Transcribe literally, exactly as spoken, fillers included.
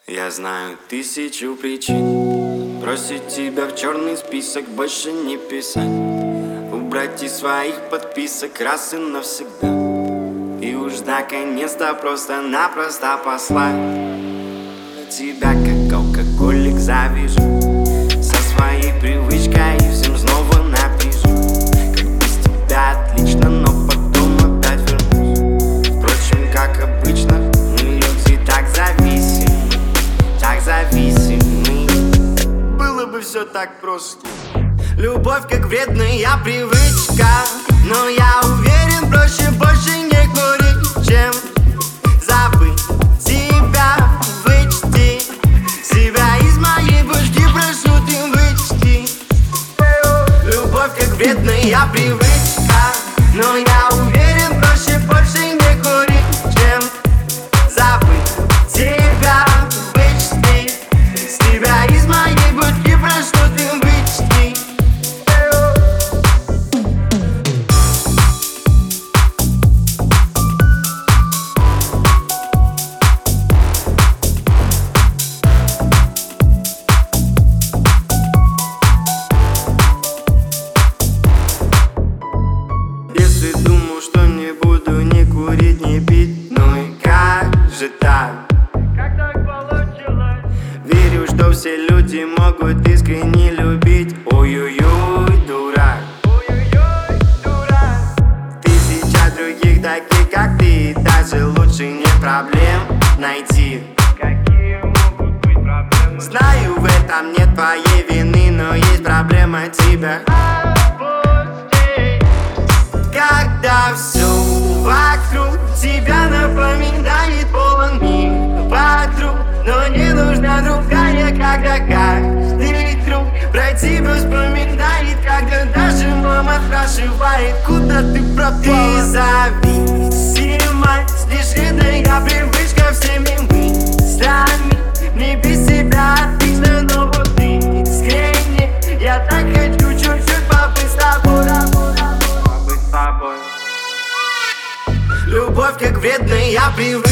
Я знаю тысячу причин бросить тебя в черный список, больше не писать, убрать из своих подписок раз и навсегда. И уж наконец-то просто-напросто послать тебя, как алкоголик, завяжу со своей привычкой и всем снова напишу, как без тебя отлично, но потом опять вернусь. Впрочем, как обычно, мы люди так зависимы, так зависимы. Было бы все так просто. Любовь как вредная привычка, но я уверен, проще больше не курить, чем забыть тебя, вычти себя из моей башки, прошу ты вычти. Любовь как вредная привычка, но я уверен, проще больше не курить, чем забыть тебя, вычти себя из моей башки, прошу ты вычти. Если думал, что не буду ни курить, ни пить, ну и как же так? Как так получилось? Верю, что все люди могут искренне любить. Ой-ой-ой, дурак. Ой-ой-ой, дурак. Тысяча других таких, как ты, даже лучше нет проблем найти. Какие могут быть проблемы? Знаю, в этом нет твоей вины, но есть проблема тебя. Отпусти. Когда все вокруг тебя напоминает полон мир вокруг, но не нужна другая, когда каждый друг про тебя вспоминает, когда даже мама спрашивает, куда ты пропала. Ты зависимость, лишь вредная привычка всеми мыслями. Не без себя отлично, но вот ты искренне. Я так хочу чуть-чуть побыть с тобой, Побыть с тобой. любовь как вредная привычка.